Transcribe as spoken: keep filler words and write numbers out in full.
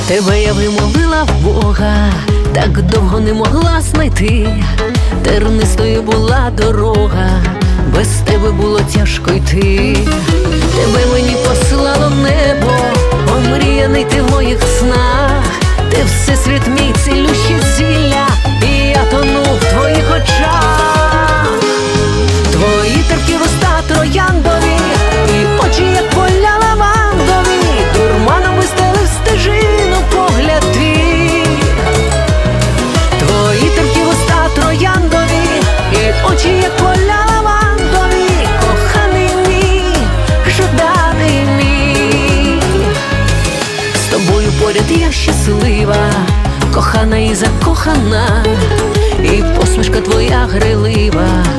Тебе я вимолила в Бога, так довго не могла знайти. Тернистою була дорога, без тебе було тяжко йти. Тебе мені посилало небо, омріяний ти в моїх снах. Ти всесвіт мій, цілющі зілля, і я тону в твоїх очах. Твої терпкі вуста трояндові, і очі, як поля лавандові, дурманом вистелив стежину погляд твій. Твої терпкі вуста трояндові, і очі, як поля лавандові, коханий мій, жаданий мій. З тобою поряд я щаслива, кохана і закохана, і посмішка твоя грайлива